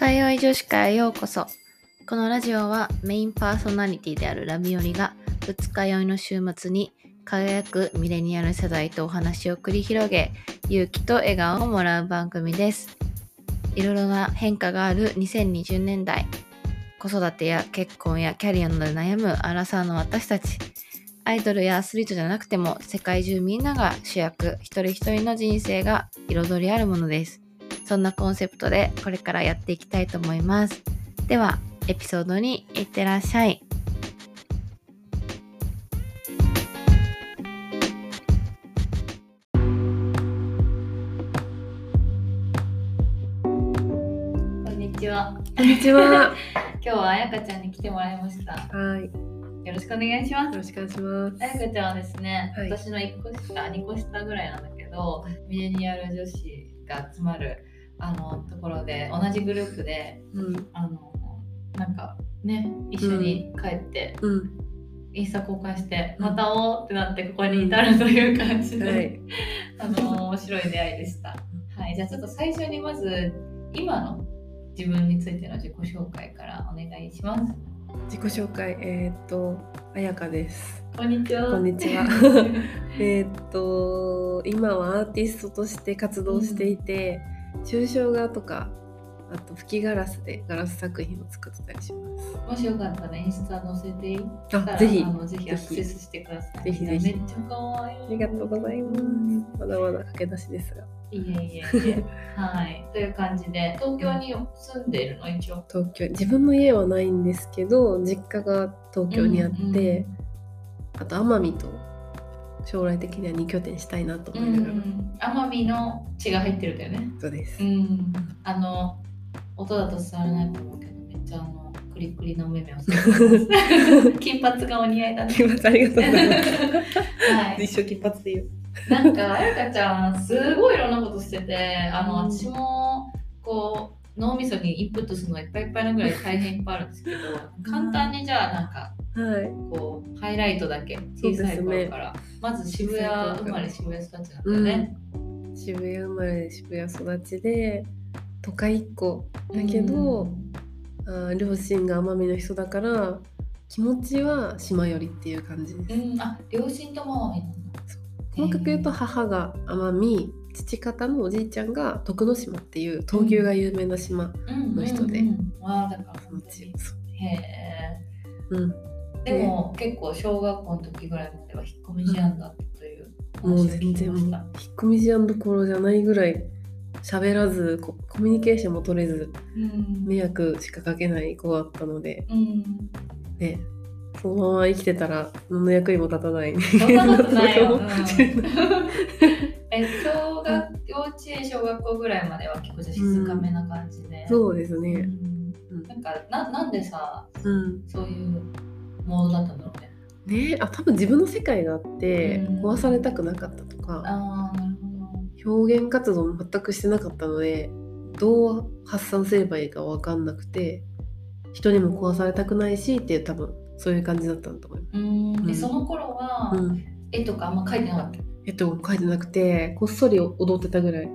通い女子会へようこそ。このラジオはメインパーソナリティであるラビオリが二日酔いの週末に輝くミレニアル世代とお話を繰り広げ、勇気と笑顔をもらう番組です。いろいろな変化がある2020年代、子育てや結婚やキャリアなどで悩むアラサーの私たち、アイドルやアスリートじゃなくても世界中みんなが主役、一人一人の人生が彩りあるものです。そんなコンセプトでこれからやっていきたいと思います。ではエピソードにいってらっしゃい。こんにちは。 こんにちは。 今日はあやかちゃんに来てもらいました。 はい。 よろしくお願いします。 よろしくお願いします。 あやかちゃんはですね、 はい、 私の1個下、2個下ぐらいなんだけど、ミレニアル女子が集まるところで同じグループで、なんかね一緒に帰って、インスタ交換して、また会おうってなってここに至るという感じで、面白い出会いでした。はい、じゃあちょっと最初にまず今の自分についての自己紹介からお願いします。 自己紹介、あやかです。 こんにちは。 こんにちは。今はアーティストとして活動していて、抽象画とかあと吹きガラスでガラス作品を作ってたりします。 もしよかったらインスタ載せていい？ ぜひアクセスしてください。 ぜひめっちゃ可愛い。 ありがとうございます。まだまだ駆け出しですが。 いえはい。という感じで東京に住んでいるの？一応東京、自分の家はないんですけど実家が東京にあって、あと奄美と将来的には2拠点したいなと思いながら、 奄美の血が入ってるんだよね。 そうです。 音だと伝わらないと思うけど、めっちゃクリクリの目をしてます金髪がお似合いだね。 金髪ありがとうございます、 はい、 一生金髪で言う。 なんかあやかちゃんすごいいろんなことしてて、私もこう脳みそにインプットするのがいっぱいいっぱいなぐらい大変いっぱいあるんですけど、簡単にじゃあなんかこうハイライトだけ小さい頃から、まず渋谷生まれ渋谷育ちなんだよね。 渋谷生まれ渋谷育ちで都会っ子だけど、両親が奄美の人だから気持ちは島寄りっていう感じです。 両親とも奄美なんだ。 細かく言うと母が奄美、父方のおじいちゃんが徳之島っていう闘牛が有名な島の人で、 だから気持ちいい。 でも結構小学校の時ぐらいまでは引っ込み思案だったというもう全然引っ込み思案どころじゃないぐらい喋らずコミュニケーションも取れず、迷惑しかかけない子だったので、そのまま生きてたら何の役にも立たない。 そんなことないよ。幼稚園小学校ぐらいまでは結構静かめな感じで、 そうですね。 なんでさ、そういうモードだったんだろうね。 多分自分の世界があって壊されたくなかったとか、表現活動も全くしてなかったのでどう発散すればいいか分かんなくて、人にも壊されたくないしっていう多分そういう感じだったんだと思います。 その頃は、絵とかあんま描いてなかった？ 描いてなくてこっそり踊ってたぐらい。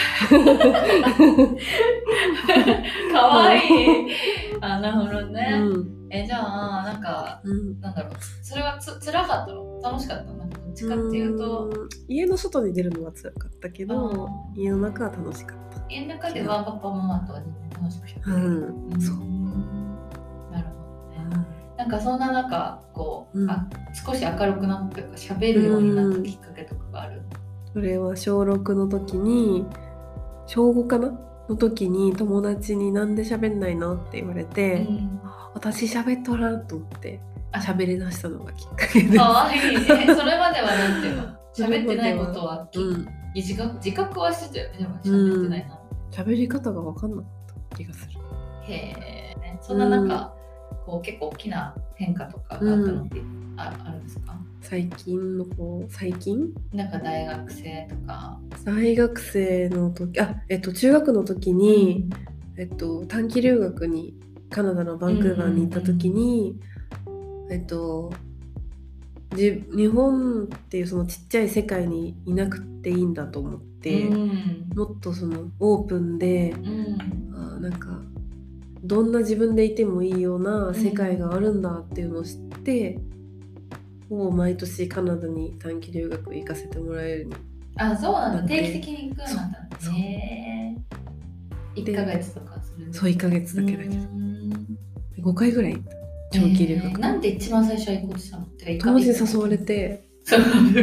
かわいい。なるほどね。じゃあなんか、なんだろう、それは辛かったの？楽しかったの？なんかどっちかっていうと、 家の外に出るのは辛かったけど、家の中は楽しかった。 家の中ではパパママとは全然楽しくしゃべる。 そう。 なるほどね。なんかそんな中こう、少し明るくなったというか喋るようになったきっかけとかがある？ それは小6の時に、小5かなの時に友達になんで喋んないのって言われて、私喋っとらんと思って喋り出したのがきっかけです。 かわいいね。それまではなんていうの？喋ってないことは自覚はしてたよね。でも喋ってないな。 喋り方が分かんなかった気がする。 そんな中、こう結構大きな変化とかがあったのってあるんですか？最近なんか大学生とか。 大学生の時、中学の時に、短期留学にカナダのバンクーバーに行った時に、日本っていうそのちっちゃい世界にいなくていいんだと思って、もっとそのオープンで、なんかどんな自分でいてもいいような世界があるんだっていうのを知って、毎年カナダに短期留学行かせてもらえるように。 あ、そうなんだ。定期的に行くようになったね。1ヶ月とかする。 そう、1ヶ月だけだけど5回ぐらい行った長期留学。 なんで一番最初は行こうとしたの？ 友達に誘われて。 英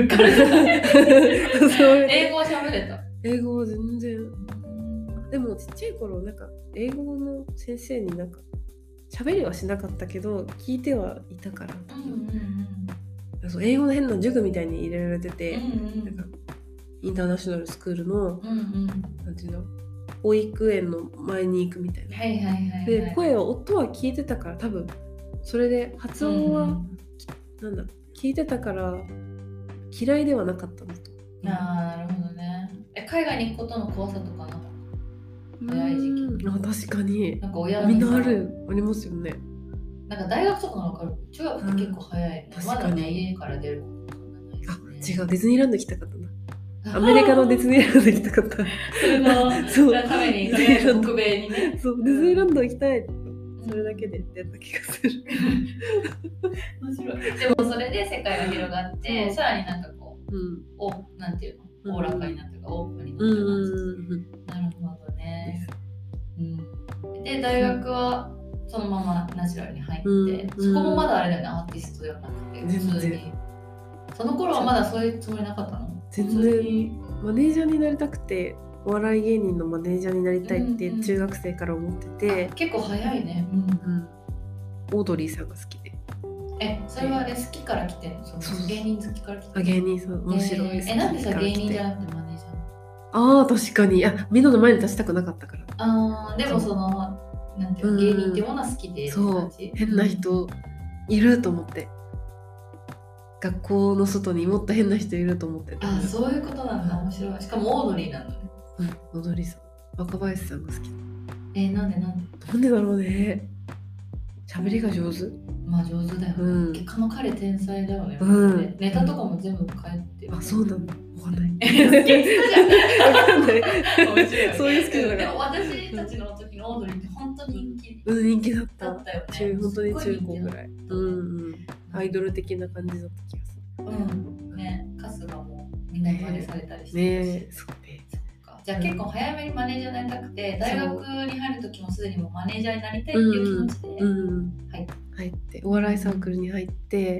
語は喋れた？ 英語は全然。でもちっちゃい頃なんか英語の先生になんか喋りはしなかったけど聞いてはいたから、そう英語の変な塾みたいに入れられてて、なんかインターナショナルスクールの、なんていうの、保育園の前に行くみたいな。で声を音は聞いてたから多分それで発音は、なんだ聞いてたから嫌いではなかったのと。 なるほどね。海外に行くことの怖さとかなかった？早い時期。 確かに。 なんか親みんなありますよね。 なんか大学とかの分かる。中学って結構早いね。まだね、家から出ることないですね。 違う、ディズニーランド行きたかったな。アメリカのディズニーランド行きたかった。 それのために北米にね。 そう、ディズニーランド行きたい。それだけでやった気がする。 面白い。でもそれで世界が広がって、さらになんかこう、なんていうの、おおらかになってるか、オープンになってる感じ。なるほどね。で、大学はそのままナチュラルに入って、そこもまだあれだよね、アーティストではなくて、普通に。その頃はまだそういうつもりなかったの？ 全然マネージャーになりたくて、お笑い芸人のマネージャーになりたいって中学生から思ってて、 結構早いね。 オードリーさんが好きで。 それはね、好きから来てるの？芸人好きから来てる？ 芸人さん面白い。 なんでさ芸人じゃなくてマネージャー？ 確かに。みんなの前に立ちたくなかったから。 でもそのなんていうの、芸人っていうものは好きで。 そう、変な人いると思って。学校の外にもっと変な人いると思ってた。 そういうことなんだ。面白い。しかもオードリーなんだね。 オードリーさん、若林さんが好き。 なんでだろうね。喋りが上手。 まあ上手だよね。彼天才だよね。ネタとかも全部変えてる。 そうなんだ。わかんない。 好きじゃん。わかんない。 そういう好きじゃなかった。 でも私たちの時のオードリーって本当に人気。 人気だった。 よね。 本当に中高ぐらい。アイドル的な感じだった気がする。 ね、春日もみんなに真似されたりしてね。 じゃあ結構早めにマネージャーになりたくて、大学に入る時もすでにもうマネージャーになりたいっていう気持ちで入ってお笑いサークルに入って、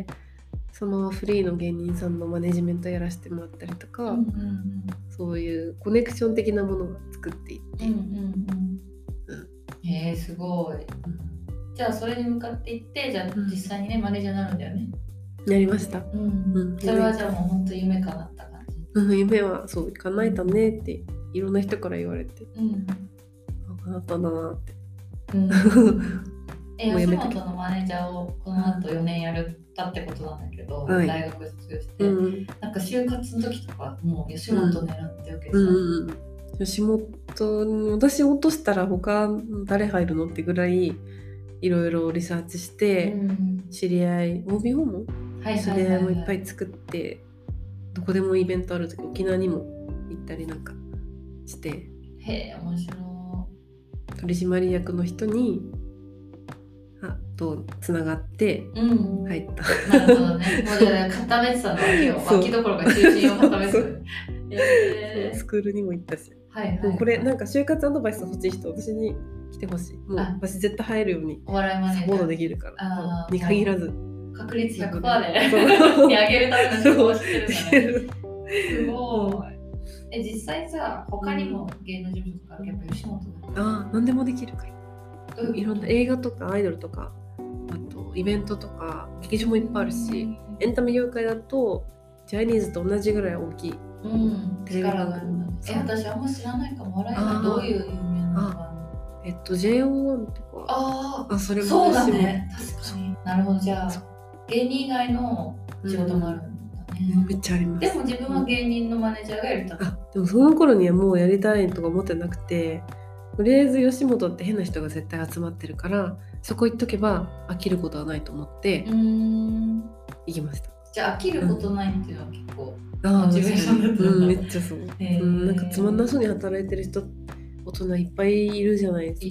そのフリーの芸人さんのマネジメントやらせてもらったりとか、そういうコネクション的なものを作っていって、 すごい。じゃあそれに向かっていって、じゃあ実際にね、マネージャーになるんだよね。 なりました。 それはじゃあもう本当夢叶った感じ？ 夢はそう叶えたねっていろんな人から言われて、叶ったんだなって。 吉本のマネージャーをこの後4年やったってことなんだけど、大学卒業して、なんか就活の時とかもう吉本狙ってるけどさ、 吉本に私落としたら他誰入るのってぐらいいろいろリサーチして、知り合い OB 訪問知り合いもいっぱい作って、どこでもイベントある時沖縄にも行ったりなんかして、 面白い。 取締役の人にとつながって入った。 なるほどね。もうじゃあ固めてたの脇どころか中心を固めてた。 スクールにも行ったし。これなんか就活アドバイス欲しい人、私に来てほしい。もう私絶対入るようにサポートできるからに限らず。 確率 100% で上げるための手法をしてるんだね。すごい。実際さ、他にも芸能事務所とかやっぱ吉本だ。 何でもできるから。いろんな映画とかアイドルとか、あとイベントとか劇場もいっぱいあるし、エンタメ業界だとジャニーズと同じぐらい大きいテレビ番組。私あんま知らないかも。笑いがどういう有名なのか。 JO1 とか。それもそうだね。確かに。なるほど。じゃあ芸人以外の仕事もあるんだね。 めっちゃあります。 でも自分は芸人のマネージャーがやりたかった。 でもその頃にはもうやりたいとか思ってなくて、とりあえず吉本って変な人が絶対集まってるから、そこ行っとけば飽きることはないと思って行きました。 じゃあ飽きることないっていうのは結構モチベーションだったんだ。 めっちゃそう。なんかつまんなそうに働いてる人、大人いっぱいいるじゃないですか。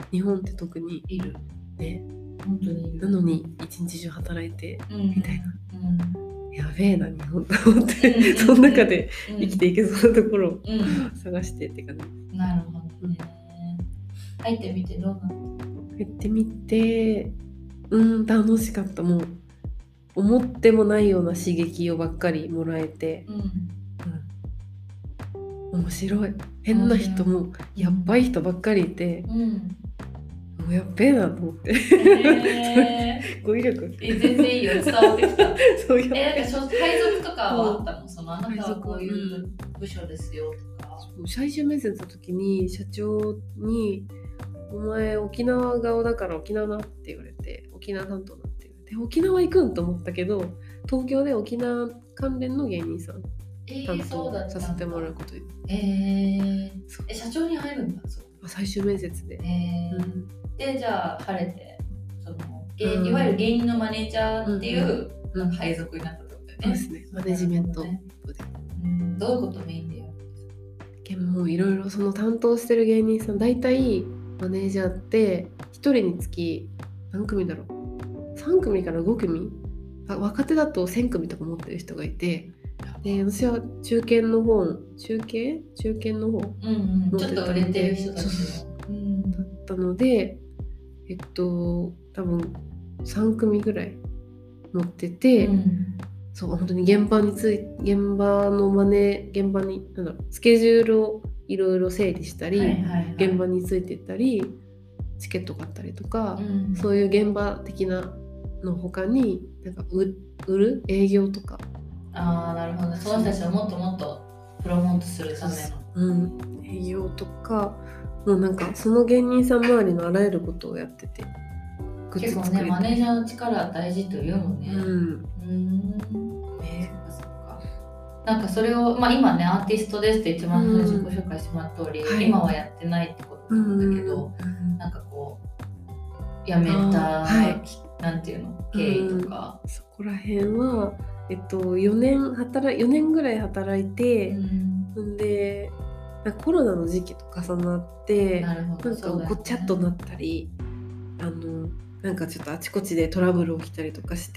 日本って特にいるね、 本当にいる。 なのに一日中働いてみたいな、やべえな日本と思っうて、 んその中で生きていけそうなところを探してって感じ。 なるほどね。入ってみてどうなった？ 入ってみて楽しかった。もう思ってもないような刺激をばっかりもらえて、面白い。変な人もやっばい人ばっかりいて、もうやっべえなと思って。語彙力。 全然いいよ、伝わってきた。 そういう。 なんか配属とかはあったの？そのあなたはこういう部署ですよとか。 最終面接の時に社長にお前沖縄顔だから沖縄なって言われて、沖縄担当なって言われて、沖縄行くんと思ったけど、東京で沖縄関連の芸人さん担当させてもらうことに。 社長に入るんだ。 最終面接で。 でじゃあ晴れていわゆる芸人のマネージャーっていう配属になったってことだよね。 そうですね。マネジメント部で。 どういうことメインでやるんですか？もういろいろその担当してる芸人さん、大体マネージャーって1人につき何組だろう、3組から5組、若手だと1000組とか持ってる人がいて、で私は中堅の方持ってちょっと売れてる人たちのだったので、多分3組ぐらい持ってて、そう本当に現場にスケジュールをいろいろ整理したり、現場についてったり、チケット買ったりとか、そういう現場的なの他になんか売る営業とか。 なるほどね。その人たちをもっともっとプロモートするための、 営業とか、もうなんかその芸人さん周りのあらゆることをやってて、 結構ね、マネージャーの力大事というもんね。そっか。なんかそれを、今ねアーティストですって一番最初に自己紹介してもらった通り、今はやってないってことなんだけど、なんかこう辞めた、なんていうの、経緯とか。 そこら辺は4年ぐらい働いて、でコロナの時期と重なってなんかごちゃっとなったり、なんかちょっとあちこちでトラブル起きたりとかして、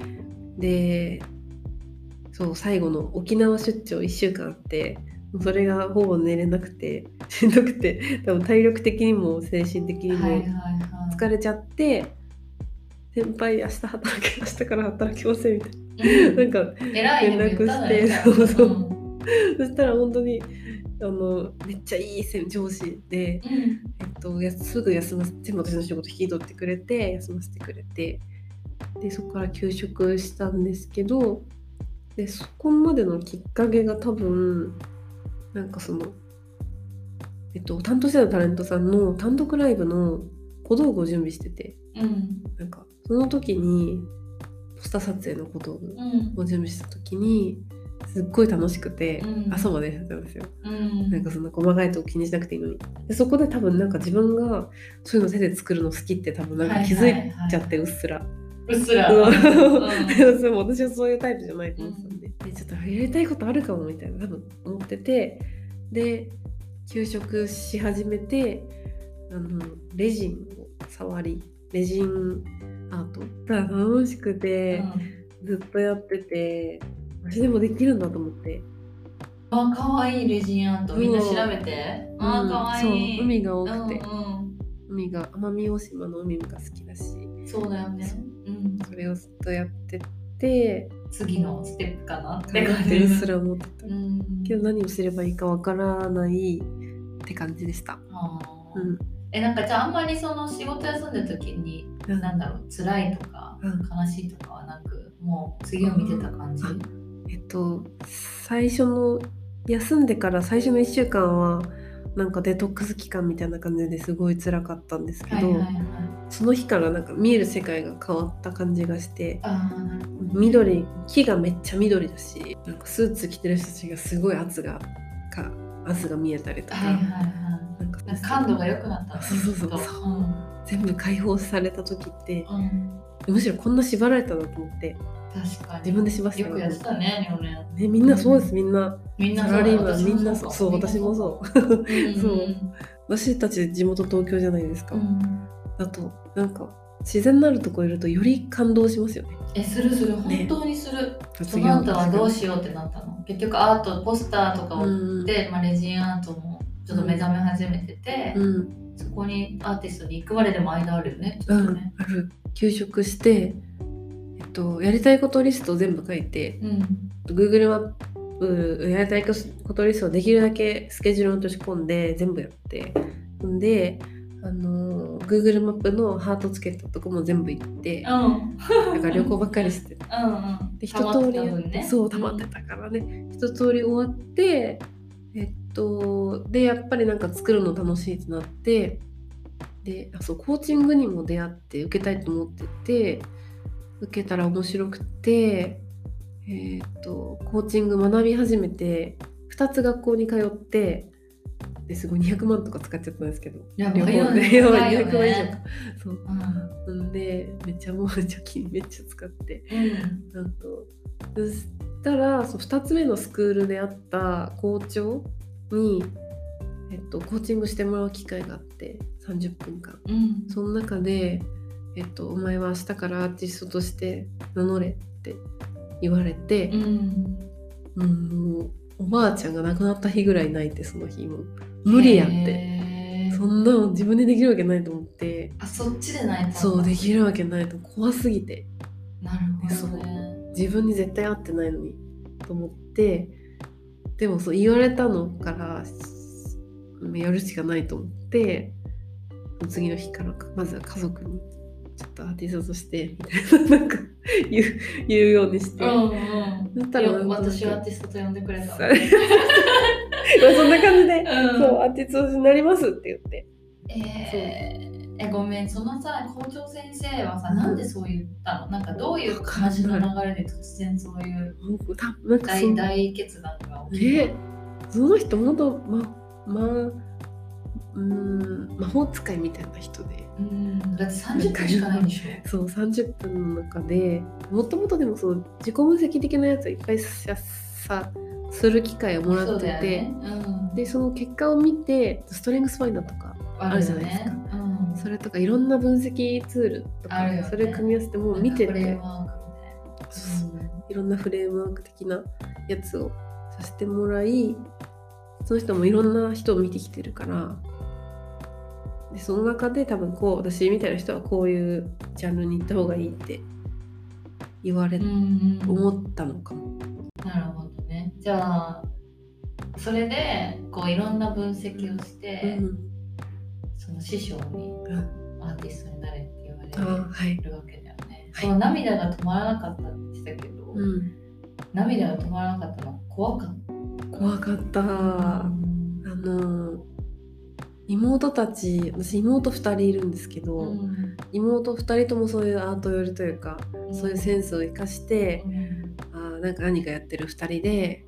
でそう最後の沖縄出張1週間あって、それがほぼ寝れなくてしんどくて、多分体力的にも精神的にも疲れちゃって、先輩明日から働きませんみたいな。なんか連絡して、そしたら本当にめっちゃいい上司で、すぐ休ませて、全部私の仕事引き取ってくれて休ませてくれて、でそこから休職したんですけど、でそこまでのきっかけが多分なんかその担当してたタレントさんの単独ライブの小道具を準備してて、なんかその時にポスター撮影の小道具を準備した時にすっごい楽しくて、朝までやってたんですよ。なんかそんな細かいとこ気にしなくていいのに。でそこで多分なんか自分がそういうの手で作るの好きって多分なんか気づいちゃって、うっすら。私はそういうタイプじゃないと思ってたんで、ちょっとやりたいことあるかもみたいな多分思ってて、で休職し始めてレジンを触り、レジンアートが楽しくて、ずっとやってて、私でもできるんだと思って。 かわいいレジンアート、みんな調べて。かわいい。 そう、海が多くて、海が奄美大島の海が好きだし、 そうだよね。 それをずっとやってて、 次のステップかなって感じですら思ってた。けど何をすればいいかわからないって感じでした。 なんかじゃああんまりその仕事休んでる時になんだろう、辛いとか悲しいとかはなく、もう次を見てた感じ？ 最初の休んでから最初の1週間はなんかデトックス期間みたいな感じですごい辛かったんですけど、その日からなんか見える世界が変わった感じがして、木がめっちゃ緑だし、なんかスーツ着てる人たちがすごい圧が見えたりとか、 なんか感度が良くなった。 全部解放された時って、むしろこんな縛られたなと思って、 確かに自分でしましたよくやってたね、4年。 みんなそうです、みんなサラリーマンみんなそう、私もそうそう私たち地元東京じゃないですか、だとなんか自然のあるとこいるとより感動しますよね。 する本当にする、その後はどうしようってなったの。結局アートポスターとかを売って、レジンアートもちょっと目覚め始めてて、そこにアーティストに行くまででも間あるよね、ちょっとね。 ある。休職してやりたいことリストを全部書いて、Google マップやりたいことリストをできるだけスケジュールに落とし込んで全部やって、でGoogle マップのハートつけたとこも全部行って、なんか旅行ばっかりしてで一通りやって、そう溜まってたからね、一通り終わってでやっぱりなんか作るの楽しいってなって、でコーチングにも出会って受けたいと思ってて、受けたら面白くて、コーチング学び始めて2つ学校に通ってですごい200万とか使っちゃったんですけど、 やばいよね、200万以上か。そう、でめっちゃもう貯金めっちゃ使って、なんとそしたら2つ目のスクールであった校長に、コーチングしてもらう機会があって30分間、その中で、お前は明日からアーティストとして名乗れって言われて、おばあちゃんが亡くなった日ぐらい泣いて、その日も無理やって、そんなの自分でできるわけないと思って。 そっちで泣いたんだ。 そう、できるわけないと、怖すぎて。 なるほどね。 自分に絶対合ってないのにと思って、でもそう言われたのからやるしかないと思って、次の日からまずは家族にちょっとアーティストとしてみたいななんか言うようにして、 そしたら私はアーティストと呼んでくれた。 そんな感じで、そうアーティストになりますって言って。 ごめん、そのさ校長先生はさ、なんでそう言ったの？なんかどういう話の流れで突然そういう大決断が起きる？ その人ほんと魔法使いみたいな人で、 だって30分しかないんでしょ。 そう30分の中でもともとでもそう自己分析的なやつをいっぱいする機会をもらってて、でその結果を見てストレングスファインダーとかあるじゃないですか、それとかいろんな分析ツールとか、それ組み合わせてもう見てて、いろんなフレームワーク的なやつをさせてもらい、その人もいろんな人を見てきてるから、でその中で多分私みたいな人はこういうジャンルに行った方がいいって言われ、思ったのかも。 なるほどね。じゃあそれでいろんな分析をして、その師匠にアーティストになれって言われるわけだよね。その涙が止まらなかったって言ってたけど、涙が止まらなかったのは怖かった。 妹たち、私妹2人いるんですけど、妹2人ともそういうアート寄りというか、そういうセンスを生かして、なんか何かやってる2人で、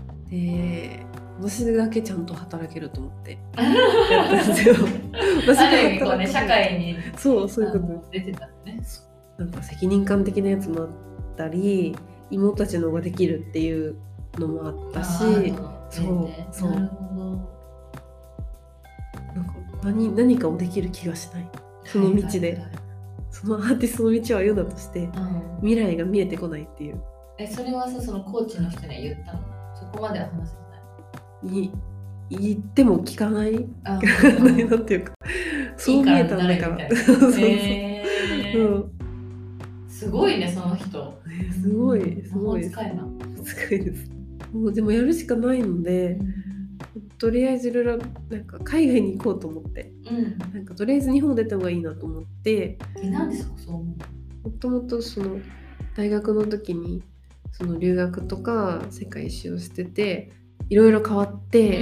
私だけちゃんと働けると思ってやったんですよ。私が働く社会にそういうこと出てたんだね。 なんか責任感的なやつもあったり、妹たちの方ができるっていうのもあったし、そうなるほど。 なんか何かをできる気がしない、その道で、そのアーティストの道を歩んだとして、未来が見えてこないっていう。 それはさ、そのコーチの人には言ったの？そこまでは話せない？ 言っても聞かないなんていうか、そう見えたんだから。 すごいね、その人。 すごいです。 使いな。 使いです。もうでもやるしかないので、とりあえずいろいろなんか海外に行こうと思って、なんかとりあえず日本出た方がいいなと思って。 なんでそう思う？ もともとその大学の時にその留学とか世界一周をしてて、いろいろ変わって、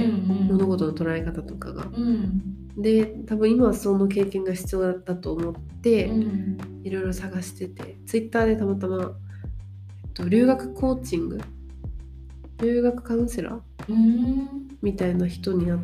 物事の捉え方とかが、で多分今はその経験が必要だと思って、いろいろ探してて、ツイッターでたまたま、留学コーチング、留学カウンセラーみたいな人に会って、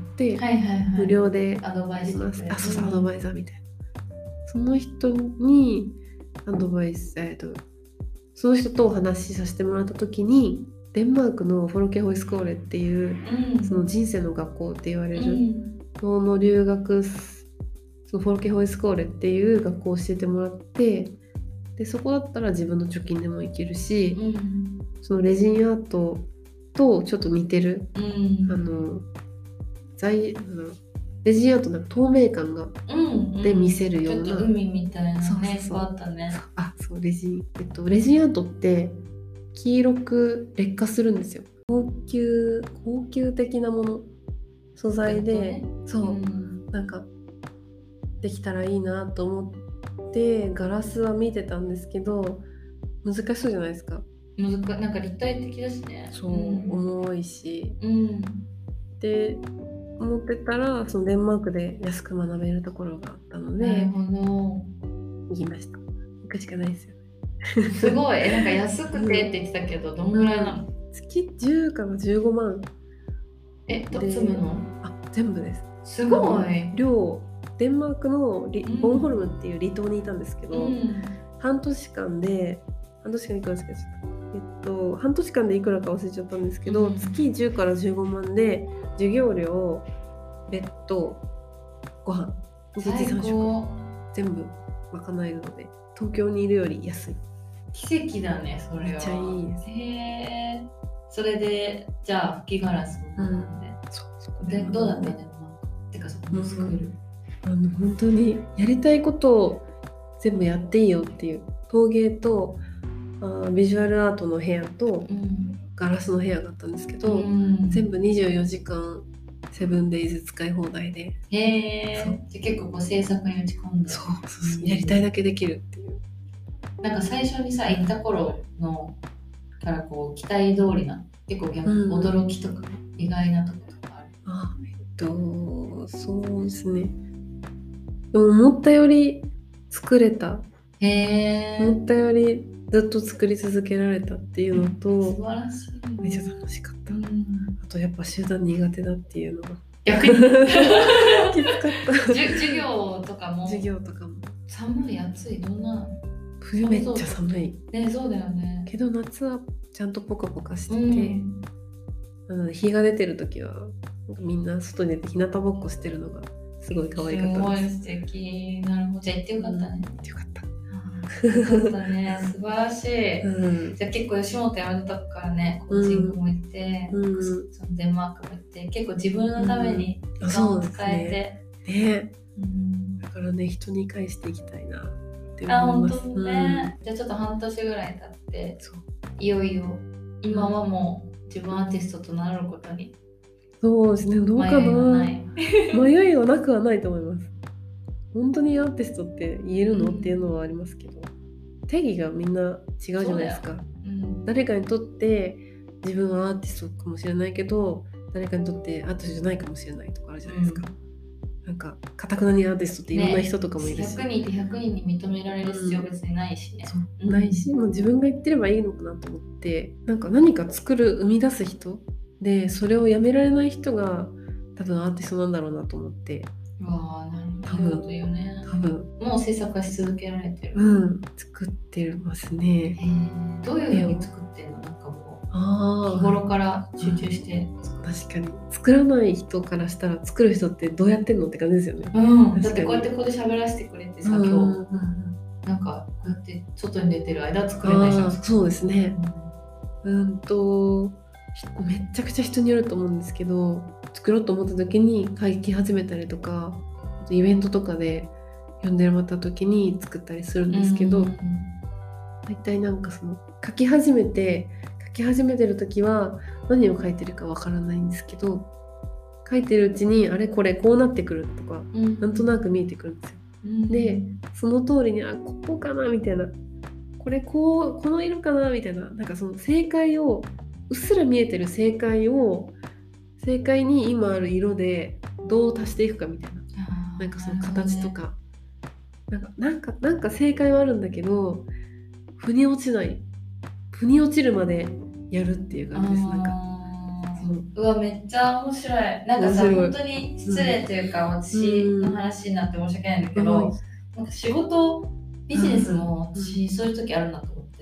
無料でアドバイスます。アドバイザーみたいな、その人にアドバイス、 その人とお話しさせてもらった時にデンマークのフォルケホイスコーレっていう、その人生の学校って言われるの留学、そのフォルケホイスコーレっていう学校を教えてもらって、でそこだったら自分の貯金でもいけるし、そのレジンアートとちょっと似てる、レジンアートなんか透明感が、で見せるような、 ちょっと海みたいなね、あったね。 そうレジンアートって黄色く劣化するんですよ。高級的なもの、素材で、なんかできたらいいなと思ってガラスは見てたんですけど、難しそうじゃないですか。 なんか立体的だしね。 重いし、で思ってたら、そのデンマークで安く学べるところがあったので行きました。行くしかないですよね。 すごい。なんか安くてって言ってたけど、どんぐらいなの？ 月10から15万。 住むの？ 全部です。 すごい。 デンマークのボンホルムっていう離島にいたんですけど、半年間でいくらですか、半年間でいくらか忘れちゃったんですけど、月10から15万で授業料、ベッド、ご飯、1日3食全部賄えるので、東京にいるより安い。 奇跡だね、それは。めっちゃいいです。それでじゃあ吹きガラスもなんで、でどうだったんだろう。てかそこのスクール、 本当にやりたいことを全部やっていいよっていう、陶芸とビジュアルアートの部屋と、ガラスの部屋があったんですけど、全部24時間セブンデイズ使い放題で。 じゃ結構制作に打ち込んで、 やりたいだけできるっていう。 なんか最初にさ行った頃のからこう期待通りな、結構驚きとか、意外なところとかある？ そうですね。でも思ったより作れた。思ったよりずっと作り続けられたっていうのと、 素晴らしい。 めっちゃ楽しかった。あとやっぱ集団苦手だっていうのが逆にきつかった。 授業とかも寒い、暑い、どんな？ 冬めっちゃ寒いね。そうだよね。 けど夏はちゃんとポカポカしてて、日が出てる時はみんな外に出て日向ぼっこしてるのがすごい可愛かったです。 すごい素敵。なるほど。じゃあ行ってよかったね。 よかった。 そうだね、素晴らしい。じゃあ結構吉本辞めたとこからね、コーチングも行って、そのデンマークも行って、結構自分のために時間を使えて、 だからね、人に返していきたいなって思います。 本当ね。じゃあちょっと半年ぐらい経って、いよいよ今はもう自分アーティストとなることに。 そうですね、どうかな。迷いはなくはないと思います。本当にアーティストって言えるのっていうのはありますけど、定義がみんな違うじゃないですか。誰かにとって自分はアーティストかもしれないけど、誰かにとってアーティストじゃないかもしれないとかあるじゃないですか。なんか堅くなにアーティストっていろんな人とかもいるし、 100人って100人に認められる必要別にないしね。 ないし、自分が言ってればいいのかなと思って、なんか何か作る、生み出す人でそれをやめられない人が多分アーティストなんだろうなと思って。多分もう制作はし続けられてる。作ってますね。どういうふうに作ってんの？なんかもう日頃から集中して。確かに作らない人からしたら作る人ってどうやってんのって感じですよね。 だってこうやってここで喋らせてくれてさ、今日なんかこうやって外に出てる間作れない人。 そうですね。めっちゃくちゃ人によると思うんですけど、作ろうと思った時に書き始めたりとか、イベントとかで呼んでもらった時に作ったりするんですけど、大体なんかその書き始めてる時は何を書いてるかわからないんですけど、書いてるうちにあれこれこうなってくるとか、なんとなく見えてくるんですよ。でその通りにここかなみたいな、これこの色かなみたいな、なんかその正解をうっすら見えてる正解に今ある色でどう足していくかみたいな、なんかその形とか、なんか正解はあるんだけど腑に落ちるまでやるっていう感じです。なんかうわ、めっちゃ面白い。なんかさ、本当に失礼というか、私の話になって申し訳ないんだけど、なんか仕事ビジネスも私そういう時あるなと思って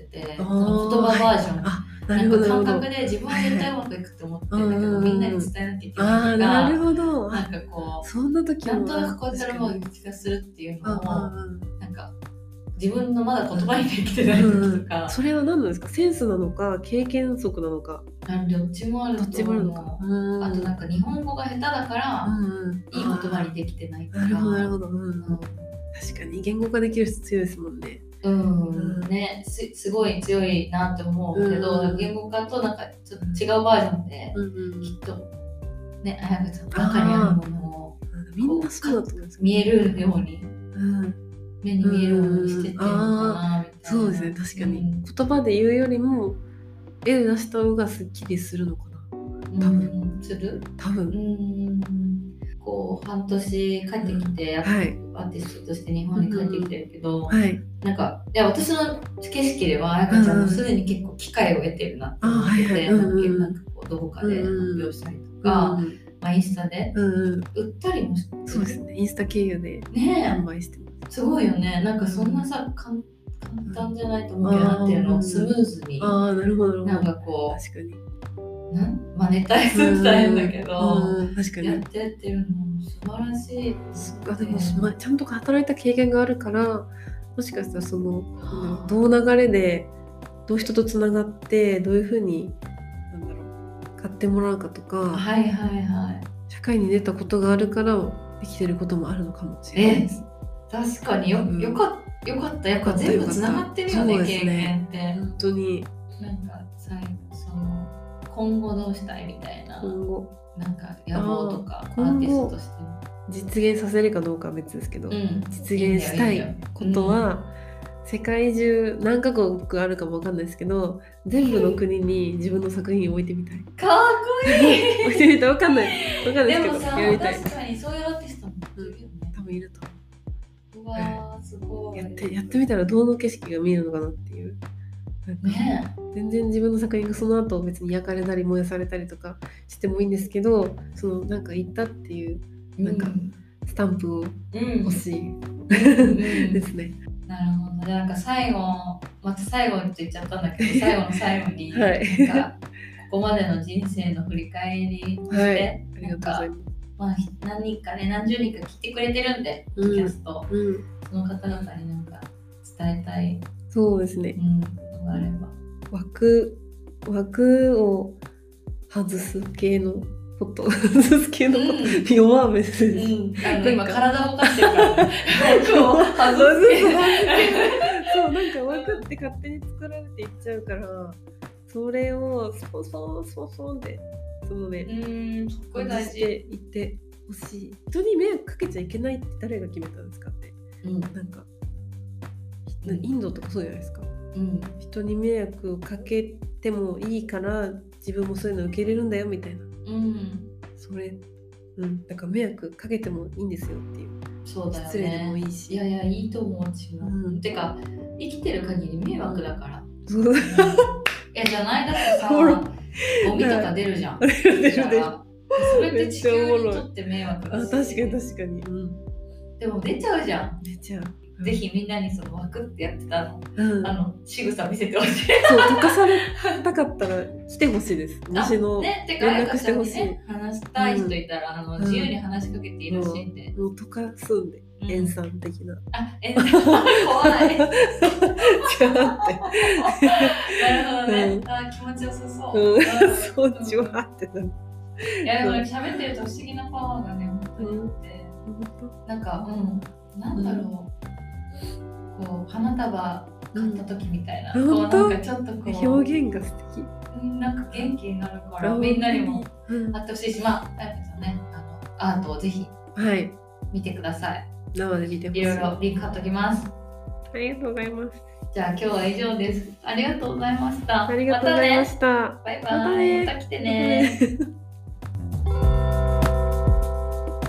て、その言葉バージョン、なんか感覚で自分は絶対うまくいくって思ってるんだけど、みんなに伝えなきゃいけないとか、 なるほど。 なんかこう、 そんな時もなんとなくこうやったらうまくいく気がするっていうのを、なんか自分のまだ言葉にできてない時とか、 それは何なんですか？センスなのか経験不足なのか？ どっちもあると思う。あとなんか日本語が下手だから、いい言葉にできてないとか。 なるほどなるほど。確かに言語化できる人強いですもんね。 ね、すごい強いなって思うけど、言語化となんかちょっと違うバージョンで、きっとね、あやかちゃんの中にあるものをみんなそうだと思うんです。 見えるように、目に見えるようにしてってるのかなみたいな。 そうですね、確かに、言葉で言うよりも絵で出した方がすっきりするのかな。多分する？ 多分こう半年帰ってきて、アーティストとして日本に帰ってきてるけど、なんかいや私の景色ではあやかちゃんもすでに結構機会を得てるなって思ってて、なんかこうどこかで発表したりとか、インスタで売ったりもしてる。 そうですね、インスタ経由で販売してます。 すごいよね。なんかそんなさ、簡単じゃないと思うけど、なんていうの、スムーズに、 なるほど、 なんかこう、 確かにマネタイズしたら変だけど、 確かにやってってるの素晴らしい。 でもちゃんと働いた経験があるから、もしかしたらそのどう流れでどう人とつながってどういうふうに買ってもらうかとか、社会に出たことがあるからできてることもあるのかもしれないです。 確かによかった。やっぱ全部つながってるよね、経験って。 本当に。 なんかその今後どうしたいみたいな、なんか野望とかアーティストとしても実現させるかどうかは別ですけど、実現したいことは世界中何カ国あるかも分かんないですけど、全部の国に自分の作品を置いてみたい。 かっこいい置いてみたい。分かんないですけど、 でもさ、確かにそういうアーティストもいるよね。 多分いると思う。 うわー、すごい。 やってみたらどの景色が見えるのかなっていう。全然自分の作品がその後別に焼かれたり燃やされたりとかしてもいいんですけど、そのなんか行ったっていうなんかスタンプを欲しいですね。 なるほど。でなんか最後って言っちゃったんだけど、最後の最後になんかここまでの人生の振り返りとして、 ありがとうございます。 何人かね、何十人か聞いてくれてるんで、キャスト、その方々になんか伝えたい。 そうですね。 ことがあれば。 枠を外す系のこと外す系のこと弱めです。 今体を動かしてるから枠を外す。 そう、なんか枠って勝手に作られていっちゃうから、それをスポンってそのね、外していってほしい。人に迷惑かけちゃいけないって誰が決めたんですかって。なんかインドとかそうじゃないですか。人に迷惑をかけてもいいから自分もそういうの受け入れるんだよみたいな。それ、だから迷惑かけてもいいんですよっていう。 そうだよね。 失礼でもいいし。 いやいいと思う私も。てか生きてる限り迷惑だから。じゃないだってさ、ゴミとか出るじゃん。それって地球にとって迷惑だし。 確かに。 でも出ちゃうじゃん。 出ちゃう。 ぜひみんなにその枠ってやってた仕草見せてほしい。 そう溶かされたかったら来てほしいです。西の連絡してほしい。 話したい人いたら自由に話しかけていいらしいんで。 もう溶かすんで、塩酸的な。 塩酸怖い。 違うって。 なるほどね。気持ちよさそう。 そうじわってなる。 いやでも喋ってると不思議なパワーがね本当にあって、なんかなんだろう。こう花束買った時みたいな、こうなんかちょっとこう表現が素敵。 なんか元気になるからみんなにもあってほしいし、あやかちゃんね、アートをぜひ見てください。 生で見てほしい。 いろいろリンク貼っときます。 ありがとうございます。 じゃあ今日は以上です。ありがとうございました。 ありがとうございました。 バイバイ。また来てね。